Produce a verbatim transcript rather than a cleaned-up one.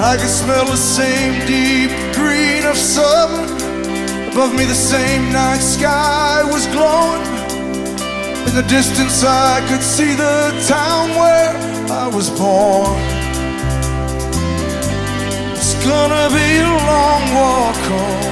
I could smell the same deep green of summer. Above me the same night sky was glowing. In the distance I could see the town where I was born. It's gonna be a long walk home.